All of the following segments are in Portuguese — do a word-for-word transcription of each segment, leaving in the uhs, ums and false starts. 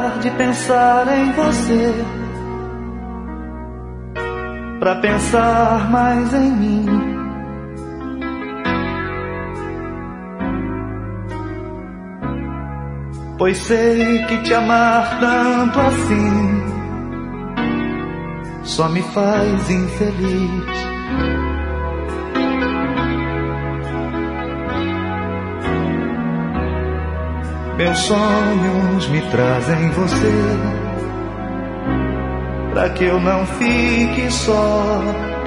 parar de pensar em você, pra pensar mais em mim. Pois sei que te amar tanto assim só me faz infeliz. Meus sonhos me trazem você, pra que eu não fique só.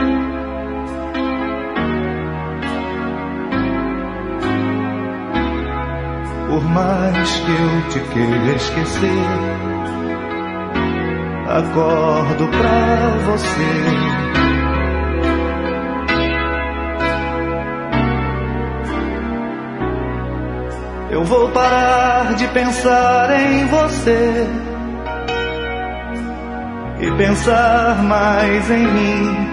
Por mais que eu te queira esquecer, acordo pra você. Eu vou parar de pensar em você e pensar mais em mim.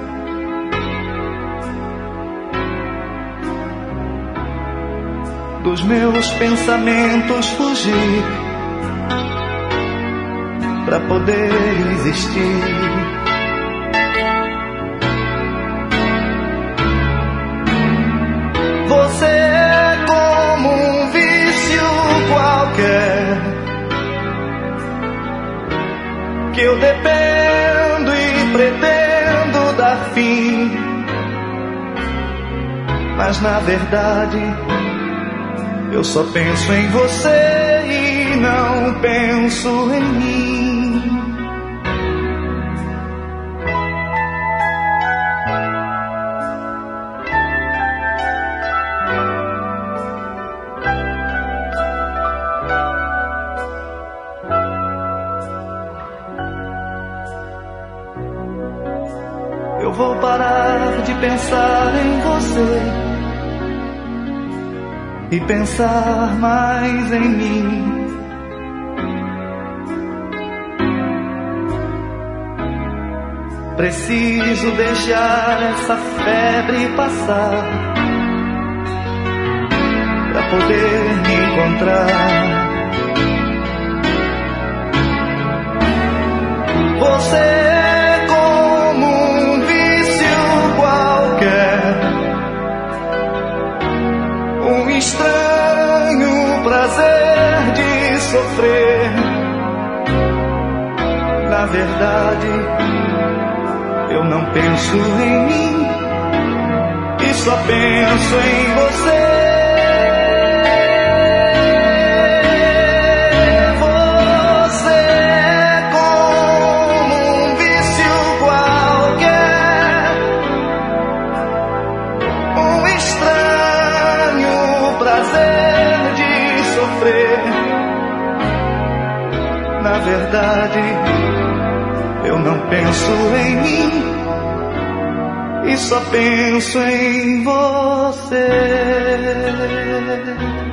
Dos meus pensamentos fugir, pra poder existir. Você é como um vício qualquer, que eu dependo e pretendo dar fim. Mas na verdade eu só penso em você e não penso em mim. Eu vou parar de pensar em você e pensar mais em mim. Preciso deixar essa febre passar pra poder me encontrar. Você é como um vício qualquer, um estranho prazer de sofrer. Na verdade, eu não penso em mim e só penso em você. Você é como um vício qualquer, um estranho prazer de sofrer. Na verdade, eu não penso em mim e só penso em você.